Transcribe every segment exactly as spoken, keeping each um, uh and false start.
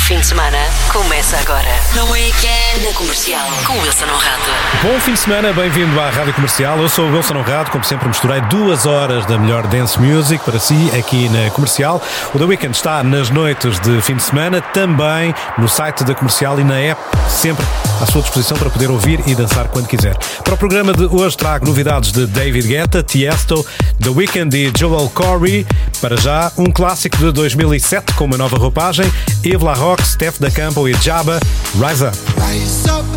fim de semana começa agora. No Weekend, na Comercial, com Wilson Honrado. Bom fim de semana, bem-vindo à Rádio Comercial. Eu sou o Wilson Honrado, como sempre misturei duas horas da melhor dance music para si aqui na Comercial. O The Weekend está nas noites de fim de semana, também no site da Comercial e na app, sempre à sua disposição para poder ouvir e dançar quando quiser. Para o programa de hoje trago novidades de David Guetta, Tiesto, The Weeknd e Joel Corey. Para já, um clássico de dois mil e sete com uma nova roupagem, Yves La Rock, Steph Da Campo e Jabba, Rise Up. Rise up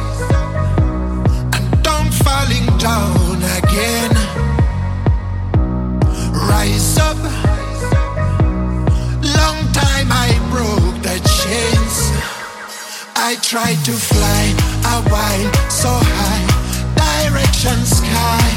and don't falling down again. Rise up, long time I broke the chains. I tried to fly a while so high, direction sky.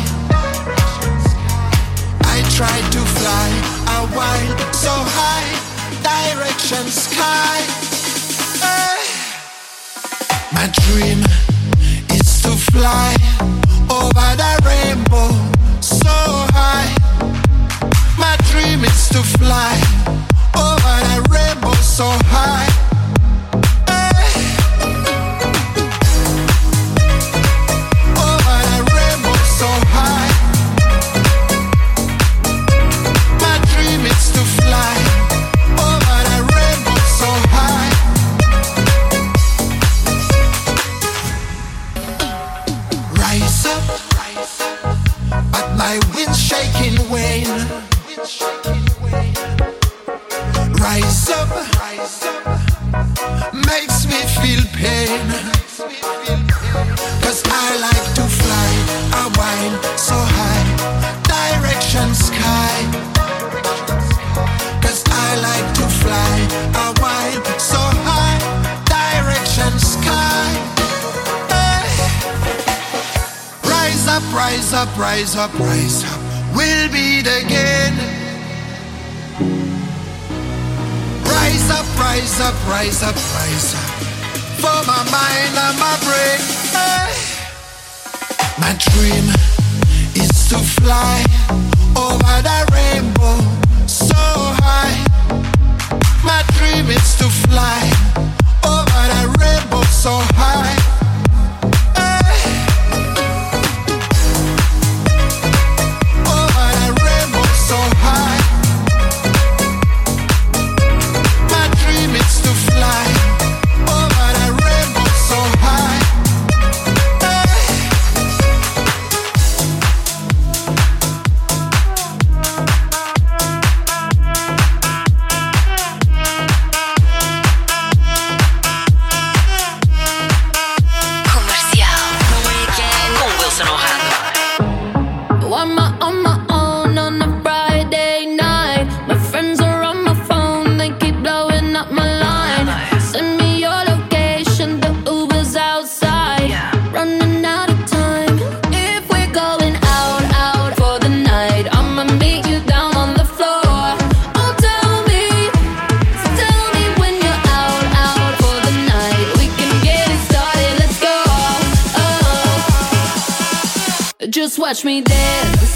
I tried to fly a while so high, direction sky. Hey. My dream is to fly over the rainbow so high. My dream is to fly over the rainbow so high. My wind's shaking wane. Rise up, makes me feel pain. Cause I like to fly a while so high, direction sky. Cause I like to fly a while so high, direction sky. Rise up, rise up, rise up, rise up. We'll beat again. Rise up, rise up, rise up, rise up. For my mind and my brain. Hey. My dream is to fly over the rainbow so high. My dream is to fly over the rainbow so high. Watch me dance.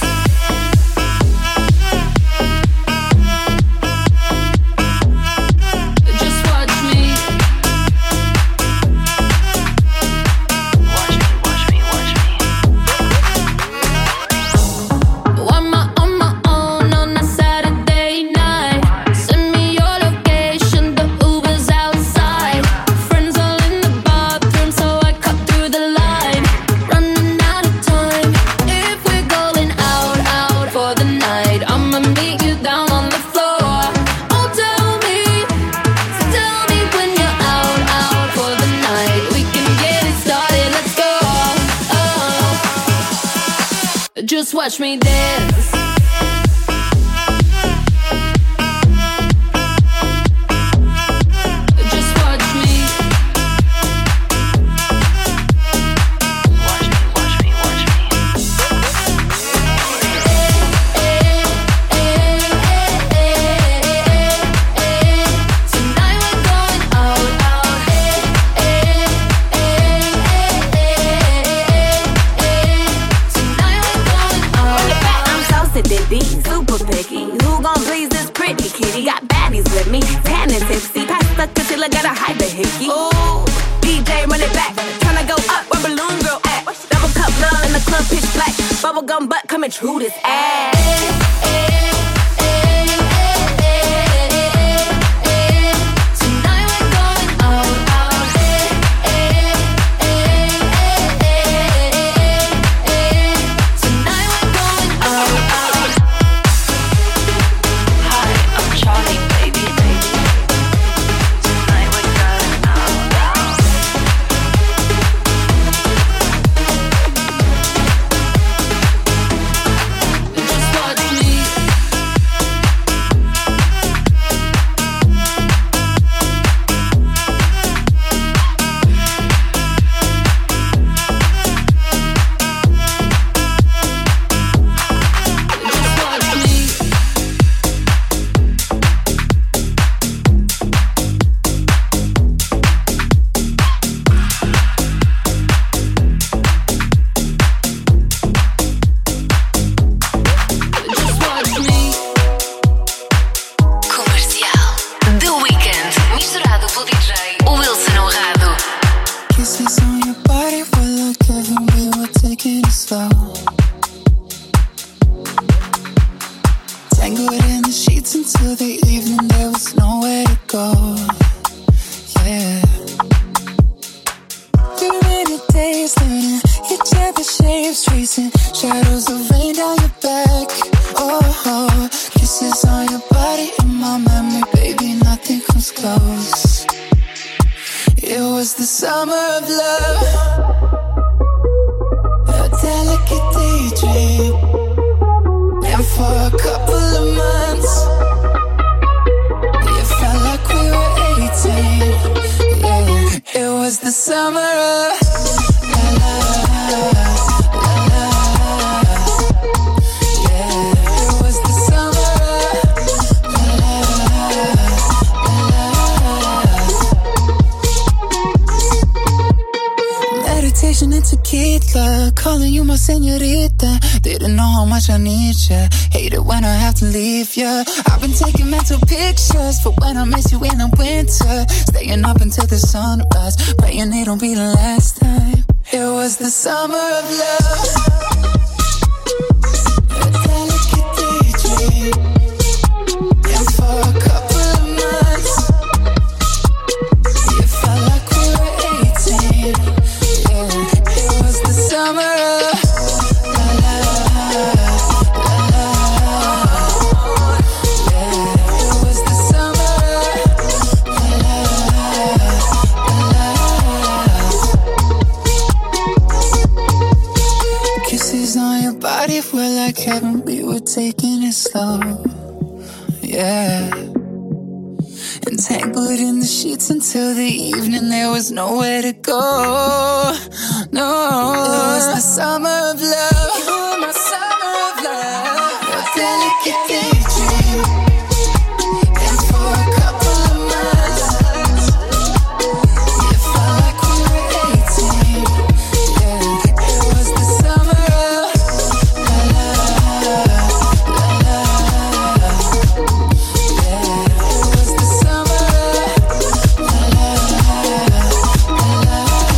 Just watch me. Watch me, watch me, watch me. On my, on my own on a Saturday night. Send me your location, the Uber's outside. Friends all in the bathroom, so I cut through the line. Running out of time. Just watch me dance. Just watch me. Watch me, watch me, watch me. Tonight we're going out, out. Tonight we're going out, out. hickey. Ooh, D J run it back. Tryna go up where Balloon Girl at. Double cup love in the club pitch black. Bubblegum butt coming true this ass. Tonight we're going all out. Tonight we're going all out. Hi, I'm Charlie, baby, baby. Tonight we're going all out. Just watch me. Just watch me. Just watch me. Comercial. The Weeknd, misturado pelo D J Wilson Honrado. Kisses on your body were like heaven, we were taking it slow. Tangled in the sheets until the evening, there was nowhere to go. Yeah. Through many days learning each other's shapes, tracing shadows of rain down your back. Oh, oh, kisses on your body in my memory, baby, nothing comes close. It was the summer of love, a delicate daydream. And for a couple of months, it felt like we were eighteen. Yeah, it was the summer of la la la la. Yeah, it was the summer of la la la. Meditation and tequila, calling you my señorita. Didn't know how much I need ya. Hate it when I have to leave ya. I've been taking mental pictures for when I miss you in the winter. Staying up until the sunrise, praying it don't be the last time. It was the summer of love, a delicate daydream. And for a couple of months, it felt like we were eighteen. Yeah, it was the summer of la la la la. Yeah, it was the summer of la la la. Kisses on your body were like heaven, we were taking it slow. Yeah. Entangled in the sheets until the evening, there was nowhere to go. No, it was the summer of love. You were my summer of love, a delicate daydream. And for a couple of months, it felt like we were eighteen. Yeah, it was the summer of la la la la. Yeah, it was the summer of la la la la.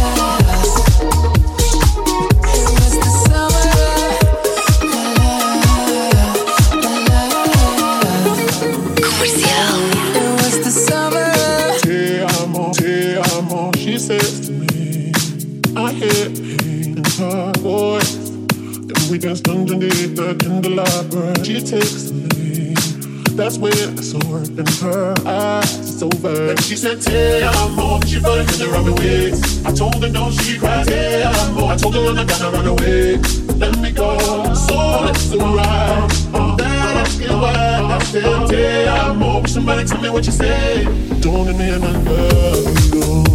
It was the summer of la la la la. Comercial. It was the summer of Te amo, te amo, she says to me. I hear pain in her voice. Then we danced underneath the candelabra. She takes the lead. That's when I saw it in her eyes. It's over. And she said, Te amo. She felt it in the rubber waves. I told her no, she cried. Te amo. I told her I'm not gonna run away. Let me go. So let's ride. Oh, that I feel wild. I said, Te amo. Somebody tell me what you say. Don't let me in my love you.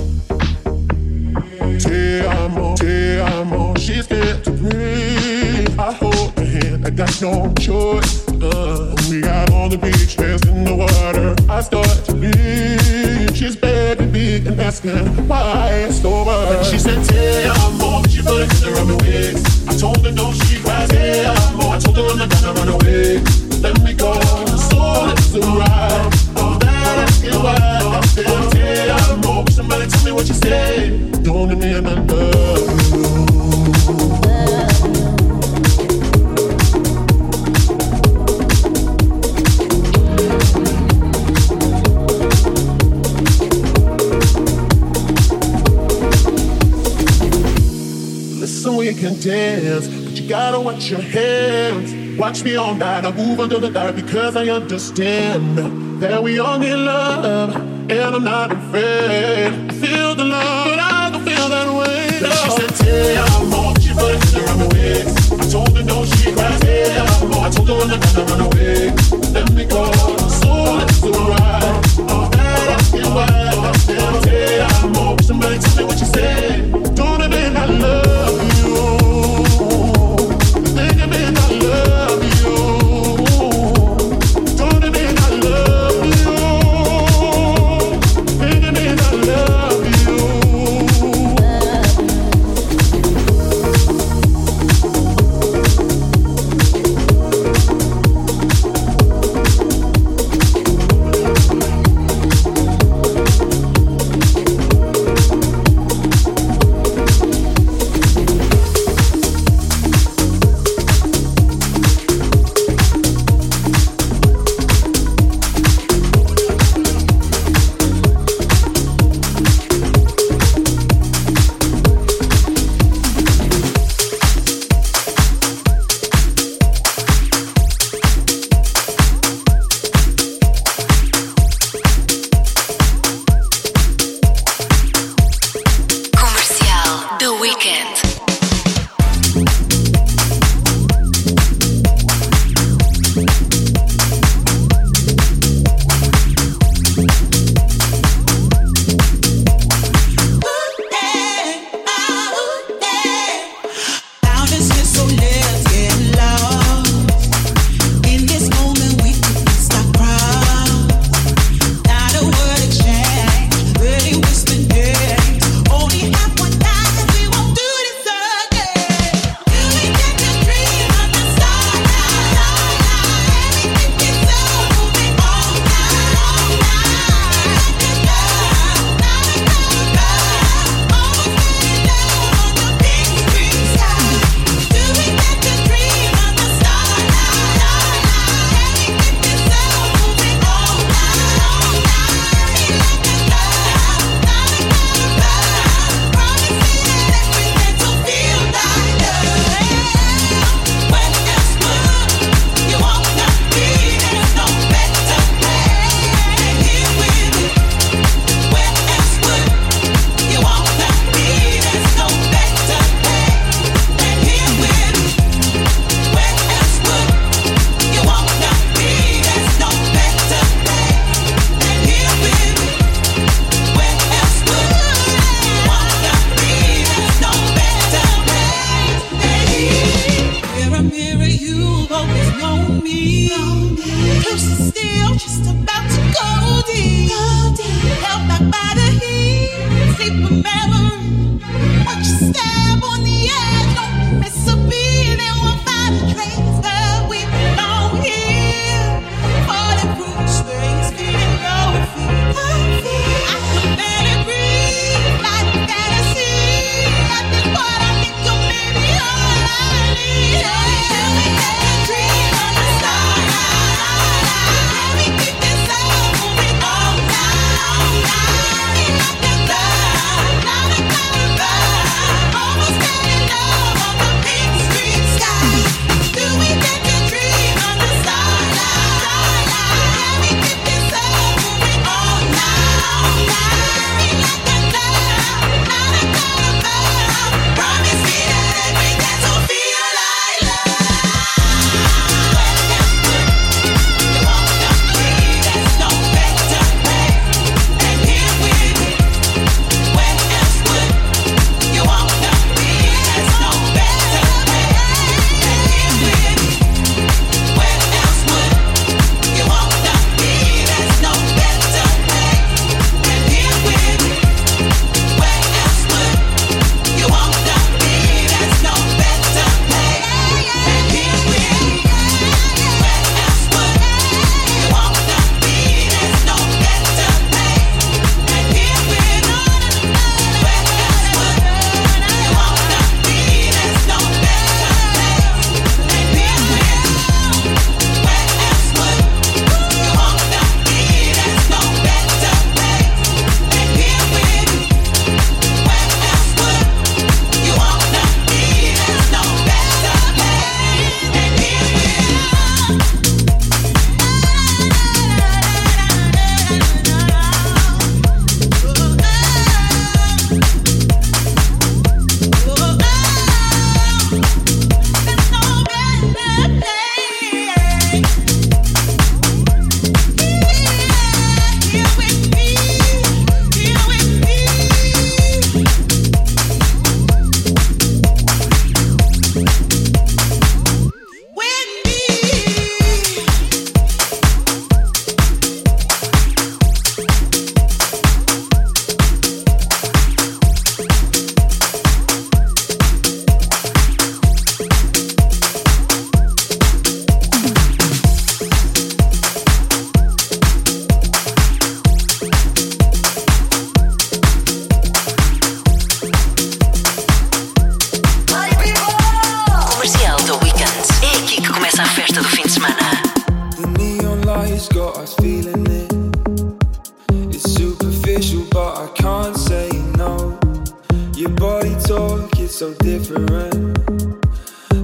Te amo, te amo, she's scared to breathe. I hold your hand, I got no choice. Uh, when we out on the beach, hands in the water, I start to leave. She's begging me and asking why it's so much. And she said, "Te amo," she put it in her rubber wigs. I told her no, she cries, "Te amo." I told her I'm not gonna run away. Let me go, so let's ride. Oh, that I feel why. I said, "Te amo." Somebody tell me what you say. Don't let me and I love you. Listen, we can dance, but you gotta watch your hands. Watch me all night, I move under the light because I understand that we all need love, and I'm not afraid. I feel the love, but I don't feel that way. No. She said, "Te amo," she put it in her rubber wigs. I told her no, she cries, "Te amo." I told her I'm not gonna run away. Let me go, so let's ride. Oh, that I feel wild. I said, "Te amo." Somebody tell me what you say. Don't it mean I love you? Think it mean I love you? Don't it mean I love you? Think it mean I love you? This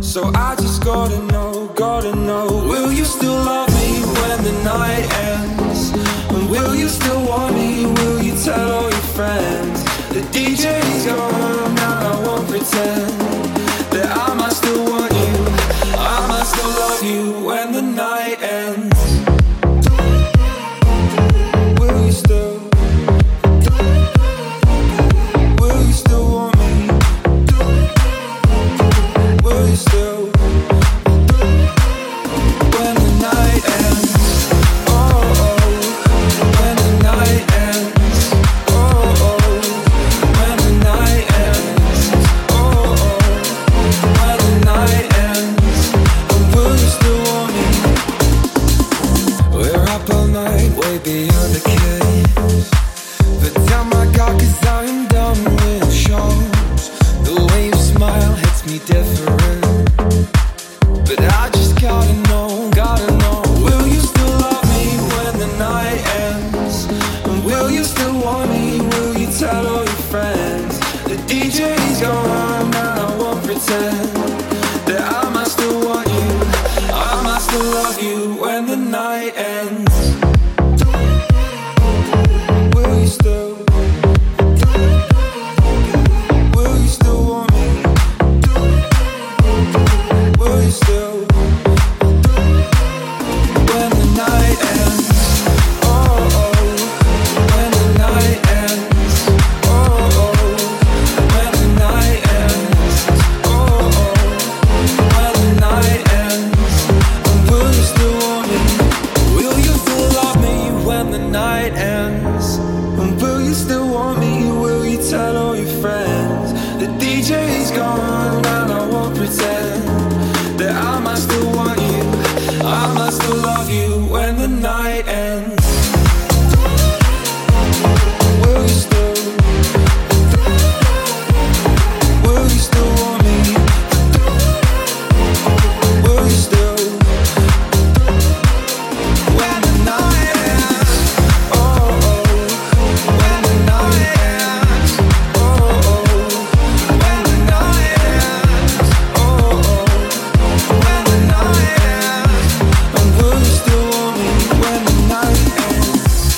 So I just gotta know, gotta know. Will you still love me when the night ends? And will you still want me? Will you tell all your friends? The D J's gone, now I won't pretend that I might still want you, I might still love you when the night ends. Will you still, will you still want me? Will you still, when the night ends? Oh, oh, when the night ends. Oh, oh, when the night ends. Oh, oh, when the night ends. And will you still want me? We're up all night, way beyond the kiss. But damn my God, 'cause I am done with shows. The way you smile hits me different. But I just gotta know, gotta know. Will you still love me when the night ends? And will you still want me? Will you tell all your friends? The D J's gone, and I won't pretend that I might still want you, I might still love you when the night ends. Will you still, will you still want me? Will you still, when the night ends? Oh, oh, when the night ends. Oh, oh, when the night ends. Oh, oh, when the night ends. And will you still want me? Will you still love me when the night ends? And will you still want me? Will you tell all your friends? The D J's gone and I won't pretend that I might still want you, I might still love you when the night ends. Will you still, will you still want me? Will you still, when the night ends? Oh, oh, when the night ends. Oh, oh, when the night ends. Oh, oh, when the night ends. And will you still want me when the night ends?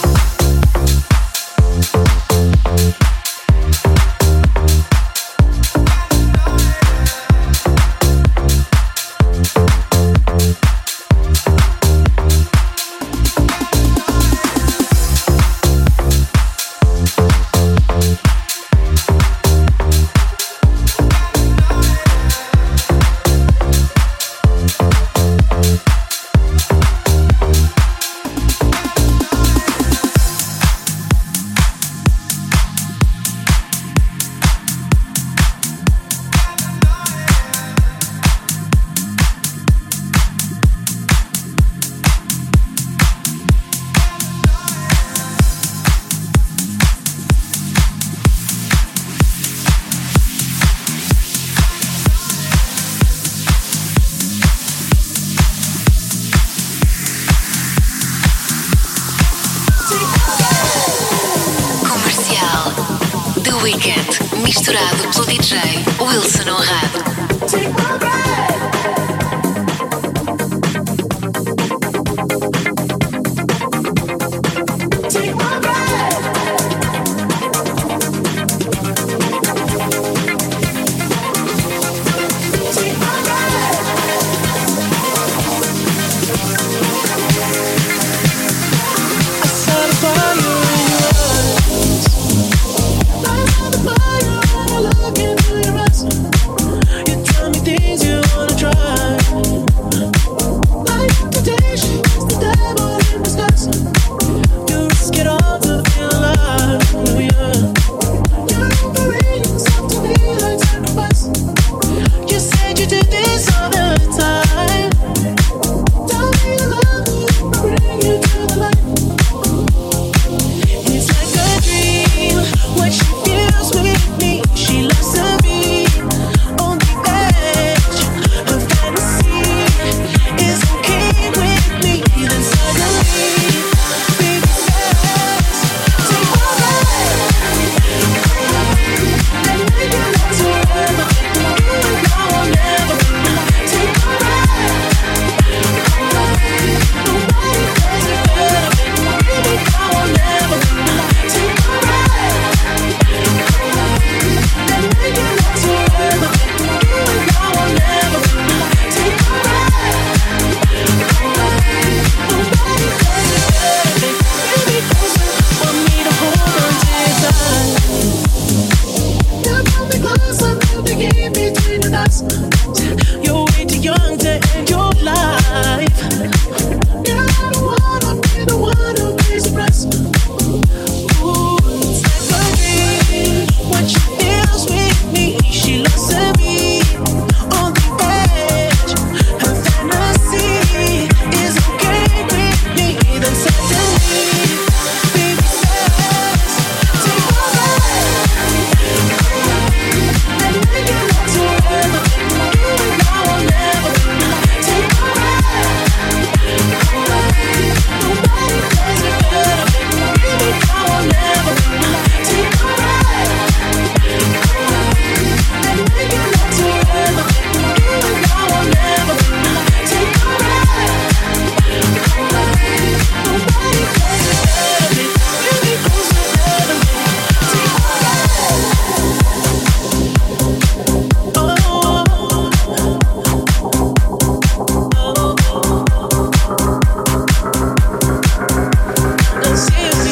Comercial. The Weekend, misturado pelo D J Wilson Honrado. You tell me things you You're way too young to end your life. Girl, I don't wanna be the one who pays the price. Ooh, it's like a dream when she feels with me. She loves to be on the edge. Her fantasy is okay with me. Then suddenly, baby says, take my hand and make it last forever. Do it now or never. Take my hand. Nobody does it better. Do it now or never. Take my hand and make it last forever. Do it now or never. Take my hand. Nobody does it better. Baby, close forever. Take my hand. Oh, let's see it.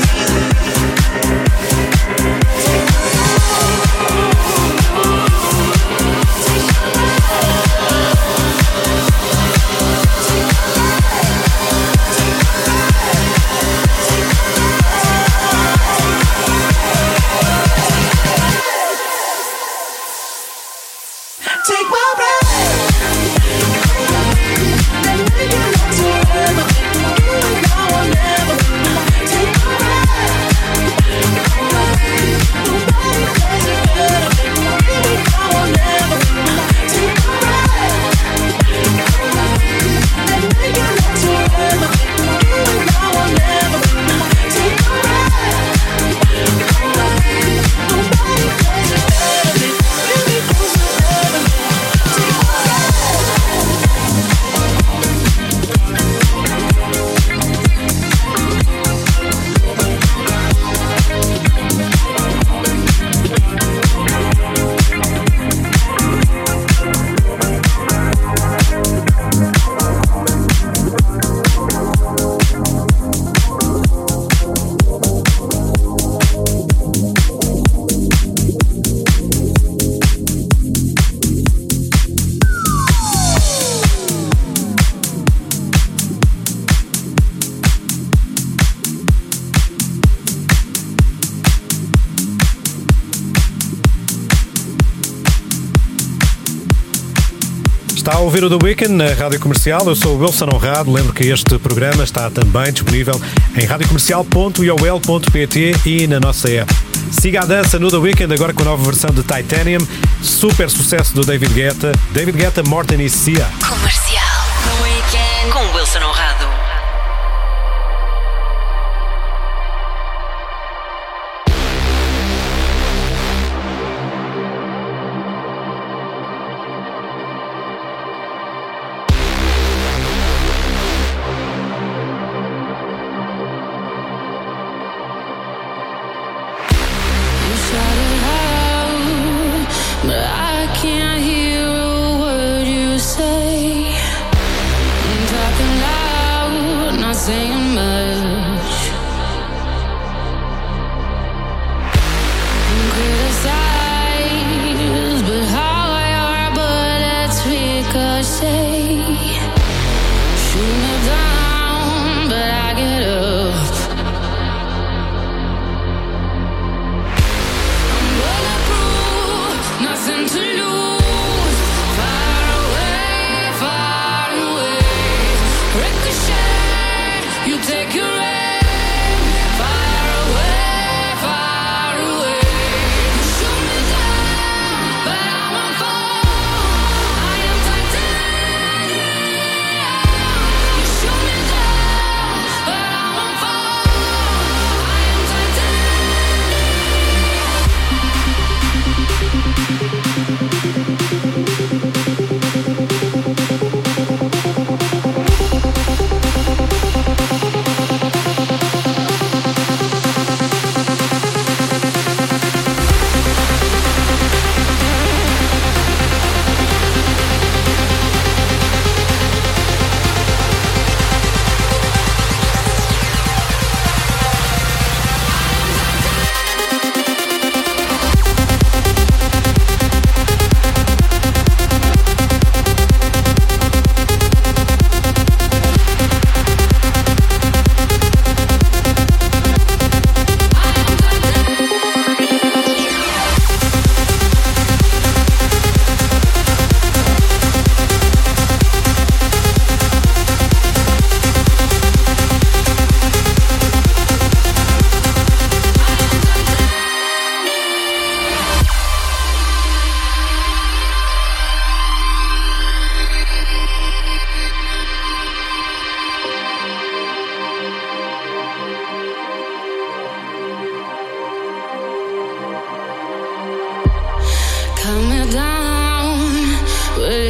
Take my breath and make it last forever. Do it now or never. Take my breath. Nobody does it better. Do it now or never. Take my breath and make it last forever. Do it now or never. Take my breath. Nobody does it better. Baby, close forever. Take my Está a ouvir o The Weekend na Rádio Comercial. Eu sou o Wilson Honrado. Lembro que este programa está também disponível em radiocomercial ponto i o l ponto p t e na nossa app. Siga a dança no The Weekend agora com a nova versão de Titanium. Super sucesso do David Guetta. David Guetta, Morten e Sia. Comercial. The Weekend com Wilson Honrado. But I can't hear a word you say. I'm talking loud, not saying much. I'm criticized, but how your bullets ricochet. Shoot me down, but I get up. Nothing to lose. Far away, far away. Ricochet, you take your aim. Far away, far away. You shoot me down, but I won't fall. I am titanium. You shoot me down,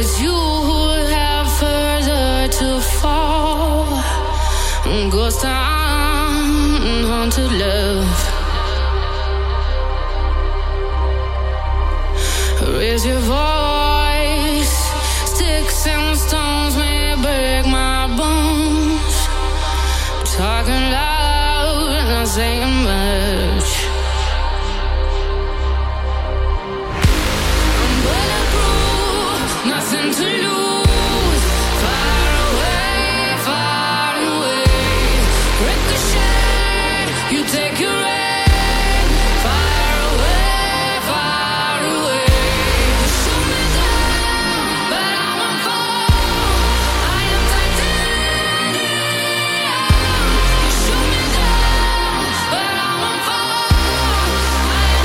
It's you who have further to fall. Ghost town, haunted love. Raise your voice. Sticks and stones may break my bones. Talking loud, not saying much. I'm bulletproof, nothing to lose. Far away, far away. Ricochet, you take your aim. Far away, far away. Shoot me down, but I won't fall. I am titanium. You shoot me down, but I won't fall. I am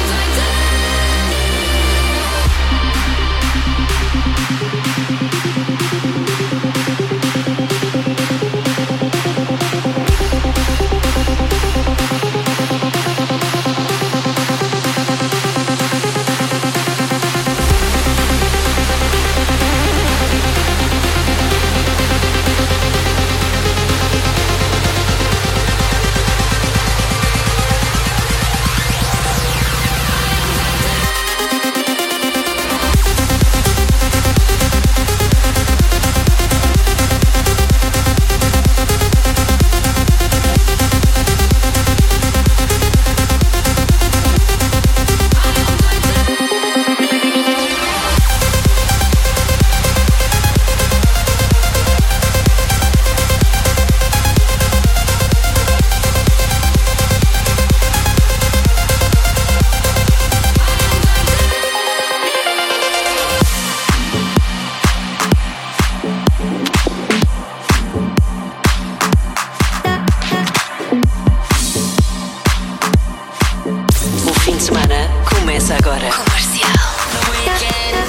O fim de semana começa agora. Comercial. The Weekend.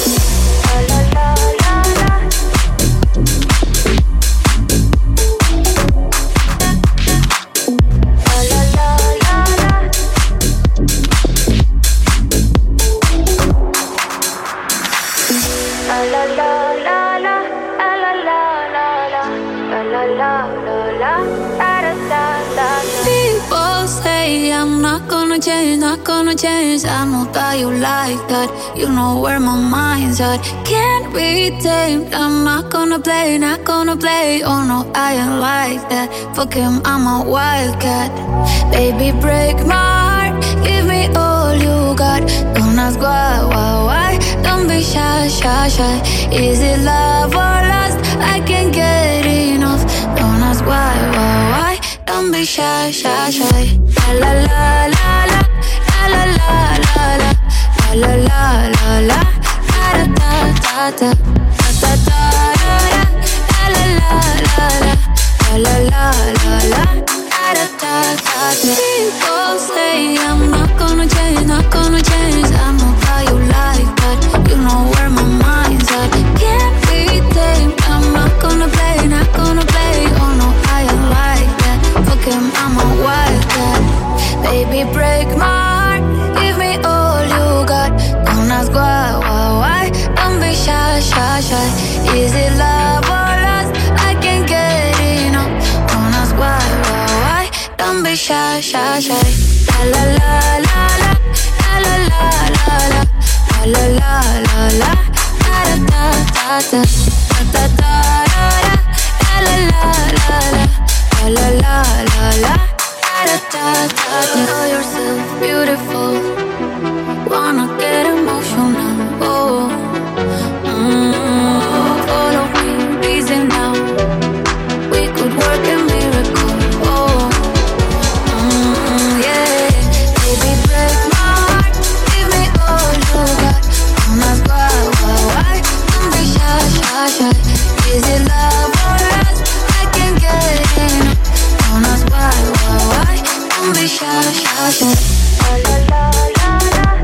People say I'm not gonna change, not gonna change. I know that you like that. You know where my mind's at. Can't be tamed. I'm not gonna play, not gonna play. Oh no, I ain't like that. Fuck him, I'm a wildcat. Baby, break my heart. Give me all you got. Don't ask why, why, why. Don't be shy, shy, shy. Is it love or lust? I can't get enough. Don't ask why, why, why. Don't be shy, shy, shy. La la la la la la la la la la la la la la da da da da da da la la la la la la la la da da da. People say I'm not gonna change, not gonna change. I know how you like that. You know where my mind's at. Can't be tamed. I'm not gonna play, not gonna play. Oh no, I ain't like that. Fuck him, I'm a wildcat. Baby, break my heart. Give me all you got. Don't ask why, why, why. Don't be shy, shy, shy. Is it love or lust? I can't get enough. Don't ask why, why, why. Don't be shy, shy, shy. La la la la la la la la la la la la la la da da da da da da da la la la la la la la la la da da da. Know yourself beautiful. Wanna get emotional. Oh, mm, follow me, easy now. We could work a miracle. Oh, mm, yeah. Baby, break my heart. Give me all you got. Don't ask why, why, why. Don't be shy, shy, shy. Is it love or lust? I can't get enough. Don't ask why, why, why. Don't be shy, shy, shy. La la la la la.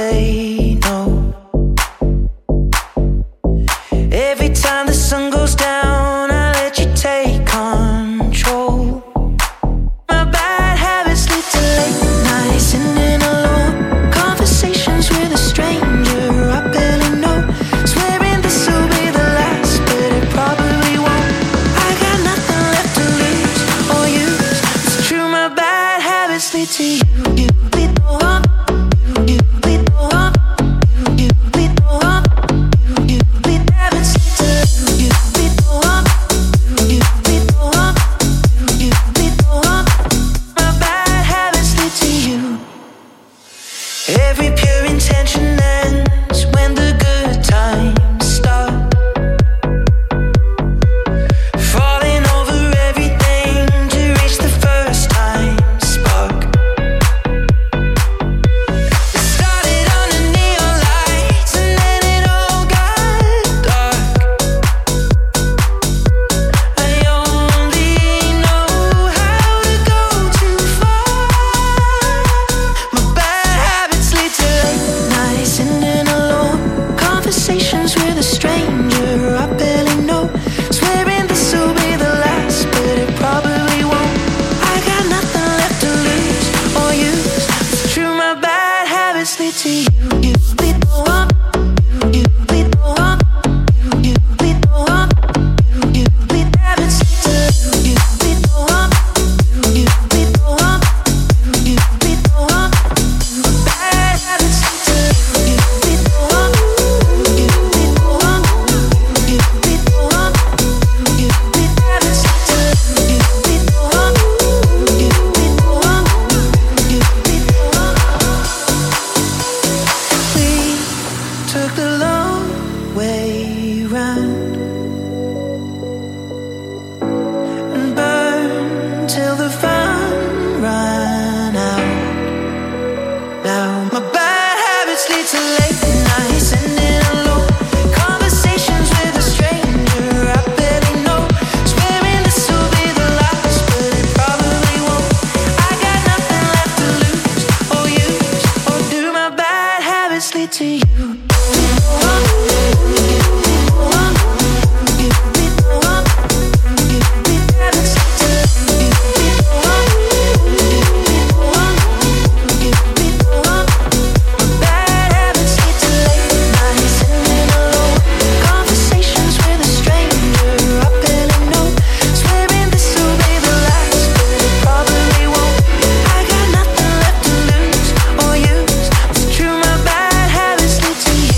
say no. Every time the sun goes down, I let you take control. My bad habits lead to late nights, sitting alone, conversations with a stranger I barely know, swearing this will be the last, but it probably won't. I got nothing left to lose or use. It's true, my bad habits lead to you. You lead the one. You lead the one. You lead the one. You lead habits lead to you. You lead the one. You lead the one. You lead the one. My bad habits lead to you. Every pure intention ends when the good times start. Falling over everything to reach the first time spark. It started under neon lights and then it all got dark. I only know how to go too far. My bad habits lead to late nights, sitting alone, conversations with a stranger I barely know, swearing this will be the last, but it probably won't. I got nothing left to lose or use. It's true, my bad habits lead to you. You lead the one. You lead the one. You lead the one. You lead habits lead to you. You lead the one. You lead the one. You lead the one. Bad habits lead to you. You lead the one. You lead the one. You lead the one. You lead habits lead to you. You lead the one. You lead the one. You lead the one. We took the long way round and burned till the fun ran out. Now my bad habits lead to late nights, sitting alone, conversations with a stranger I barely know, swearing this will be the last, but it probably won't. I got nothing left to lose or use, or do. My bad habits lead to you. Conversations with a stranger I barely know, swearing this will be the last, but it probably won't. I got nothing left to lose or use. It's true, my bad habits lead to you.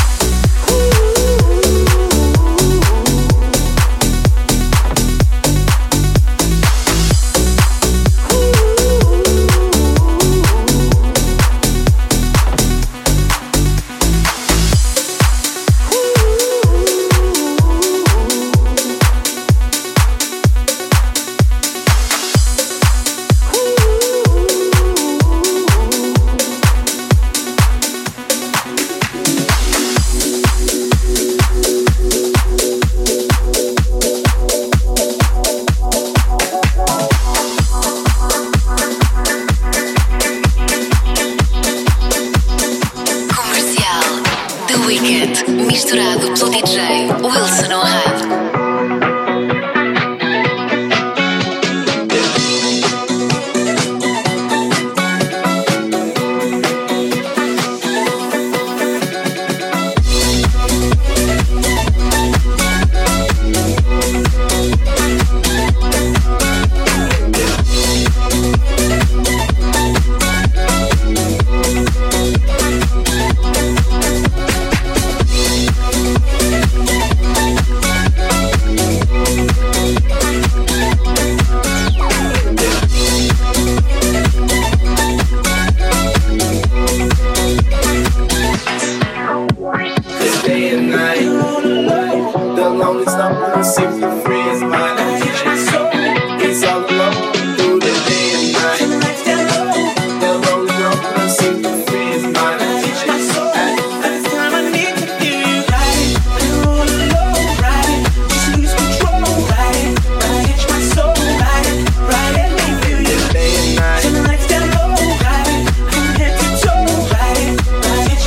Comercial. The Weekend. Misturado pelo D J Wilson Honrado. This day and night, the lonely star wanna see me free is mine. He's all alone through the day and night. The lonely girl wanna see me free is mine. Every time I need to hear you right, I roll alone, right, just lose control, right, right, hitch my soul, right, right, and me feel you. Day and night. Turn the lights down low, right, from head to toe, right, right, hitch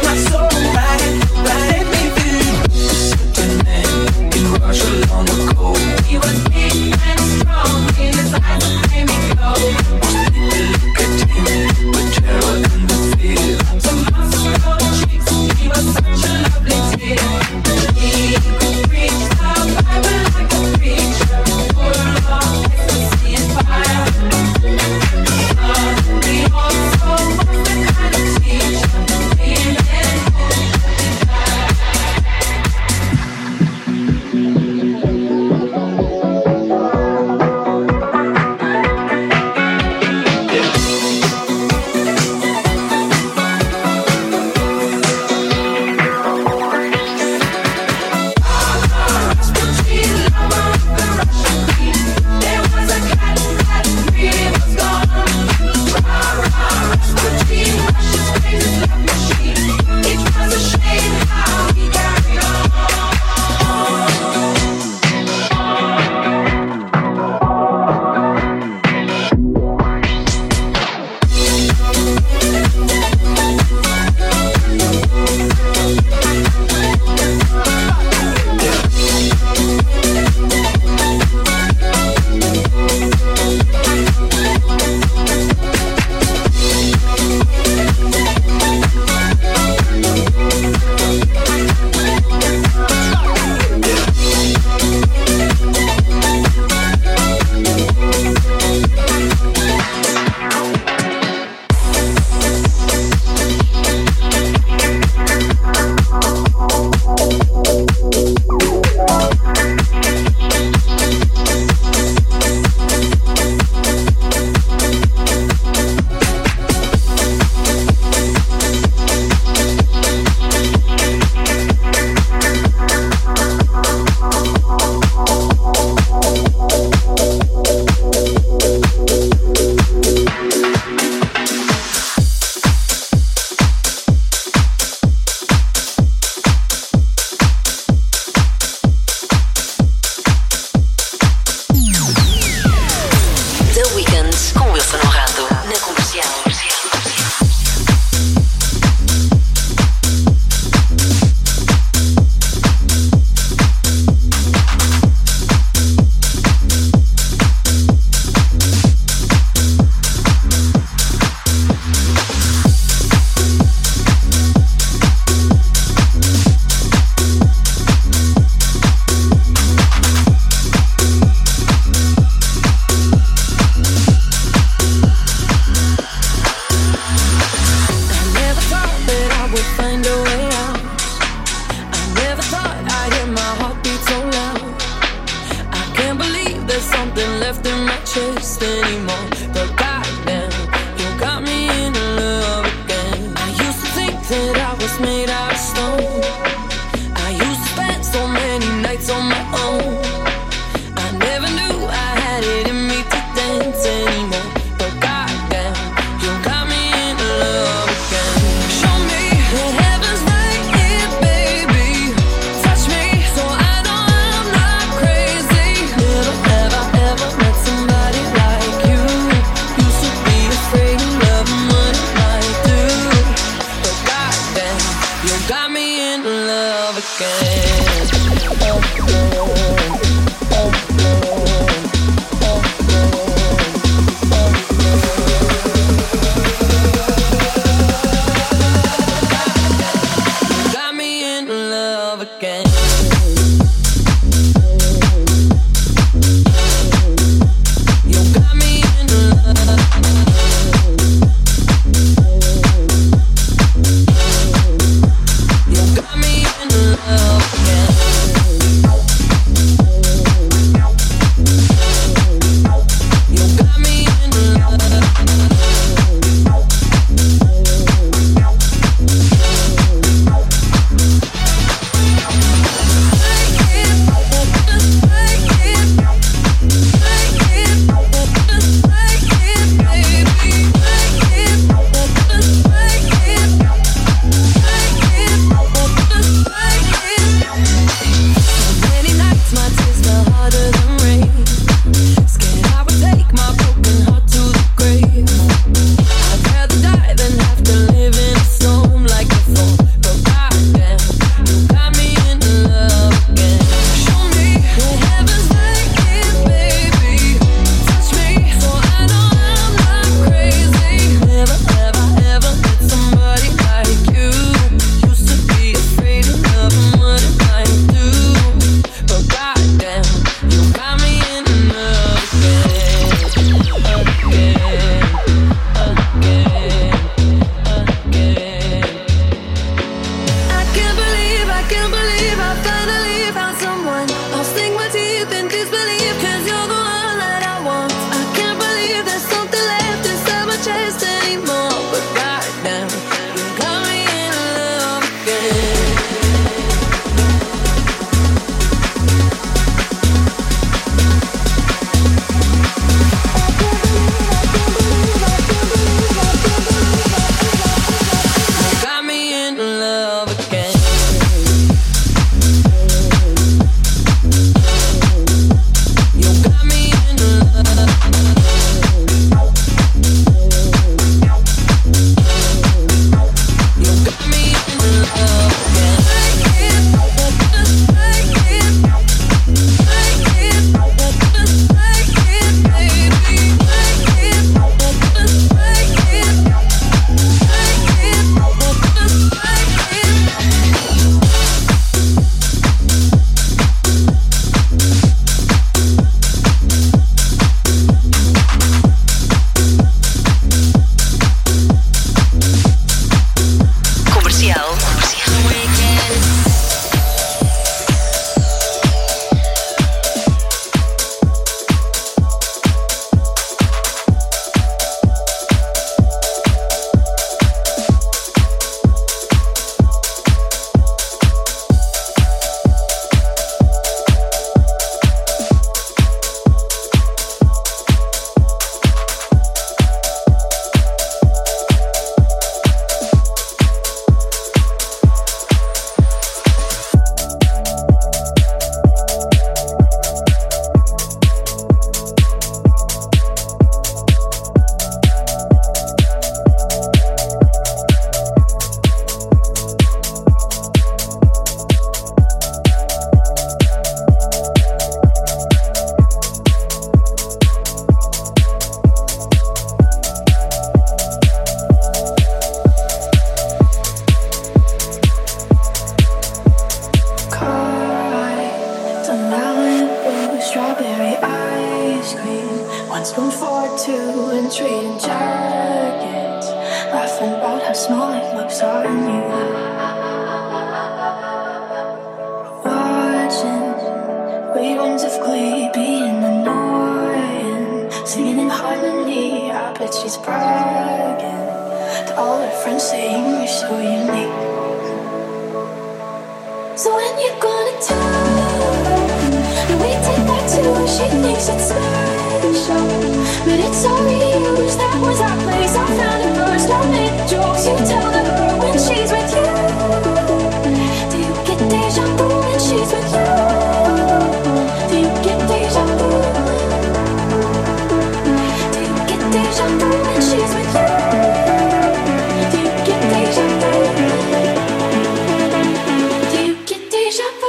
chest anymore. But goddamn, you got me in love again. I used to think that I was made out of stone. I used to spend so many nights on my own. I never knew I had it in me to dance anymore. But goddamn, you got me in love again. Show me the heavens right here, baby. Touch me so I know I'm not crazy. Never have I ever met somebody like you. Used to be afraid of loving what it might do. But goddamn, you got me in love again. she's bragging to all her friends, saying you're so unique. So when you're gonna tell her that we did that too, she thinks it's special, but it's already used. That was our place, I found it first. Don't make the jokes you tell to her when she's with you. Do you get deja vu when she's with you? Do you get deja vu? Do you get deja vu when she's with you? Do you get deja vu? Do you get deja vu?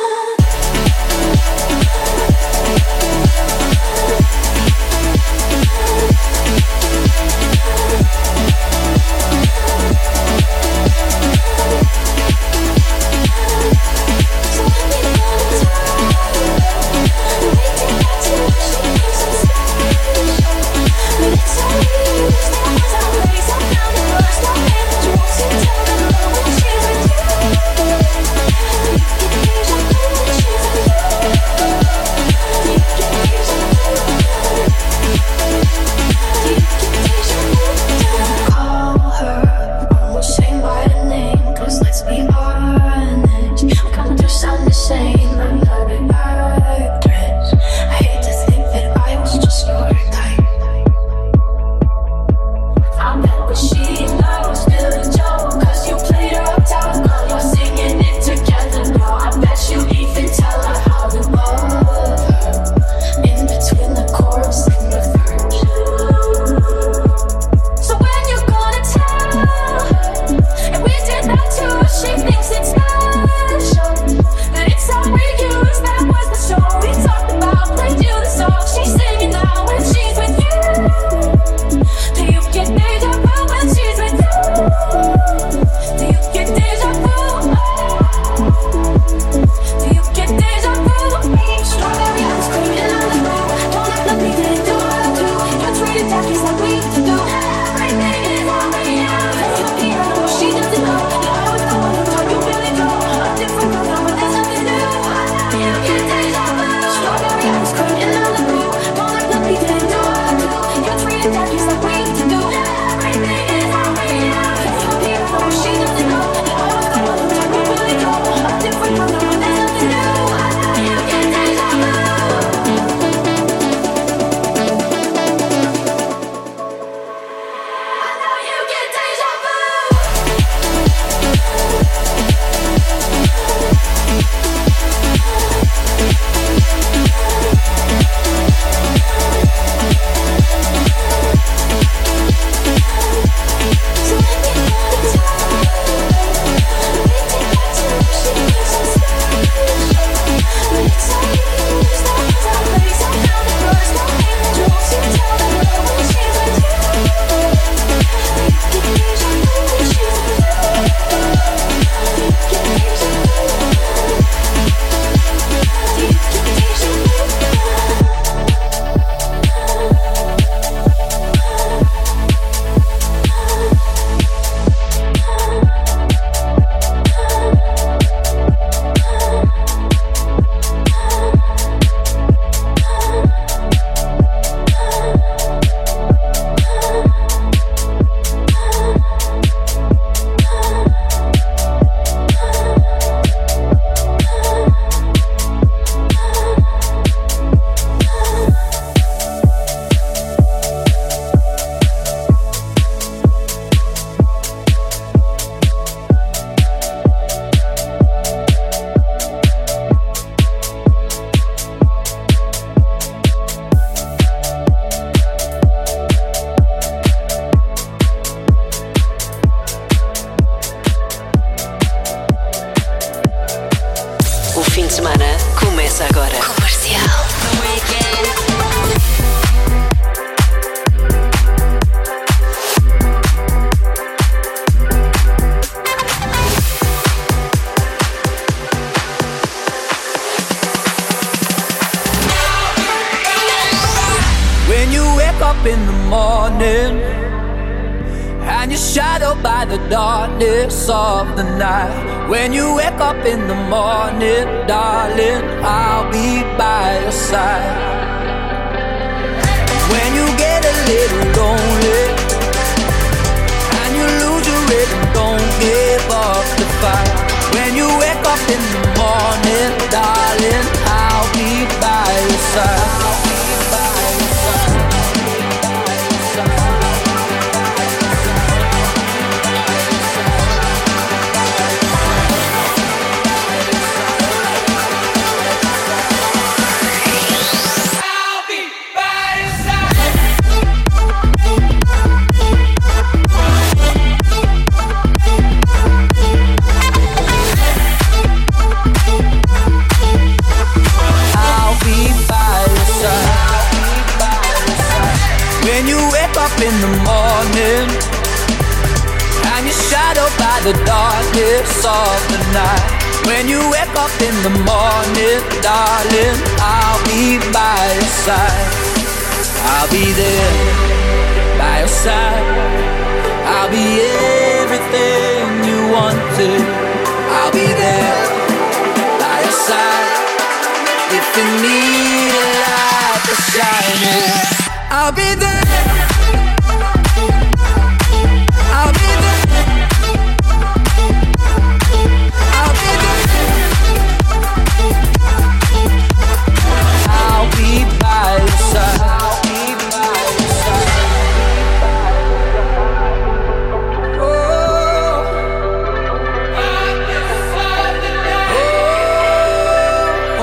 in the morning, and you're shadowed by the darkness of the night. When you wake up in the morning, darling, I'll be by your side. When you get a little lonely, and you lose your rhythm, don't give up the fight. When you wake up in the morning, darling, I'll be by your side. I'll be by your side. In the morning, and you're shadowed by the darkness of the night. When you wake up in the morning, darling, I'll be by your side. I'll be there by your side. I'll be everything you wanted. I'll be there by your side. If you need a light to shine in, I'll be there. I'll be there. I'll be there. I'll be by your side. I'll be by your side. Oh, by your side tonight. Oh,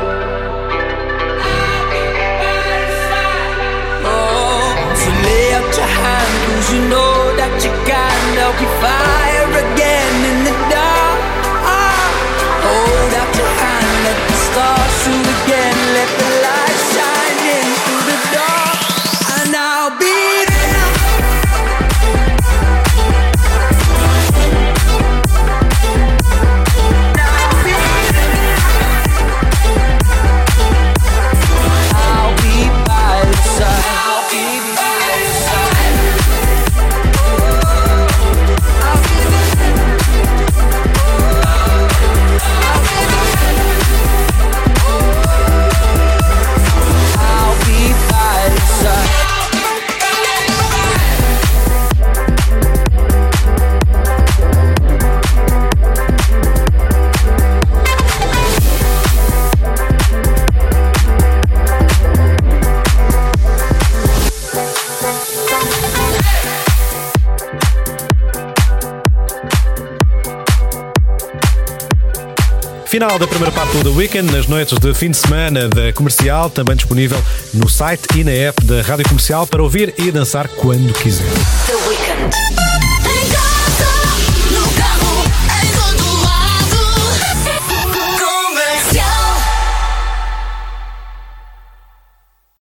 I'll be by your side. Oh, so lay out your hand, 'cause you know that you can't help me fire again in the dark. Hold out your hand, let the stars shoot again, let the light shine in through the dark, and I'll be there. I'll be there. I'll be by your side. I'll be by your side. I'll be there. I'll be by your side. Final da primeira parte do The Weekend, nas noites de fim de semana da Comercial, também disponível no site e na app da Rádio Comercial para ouvir e dançar quando quiser. The Weekend.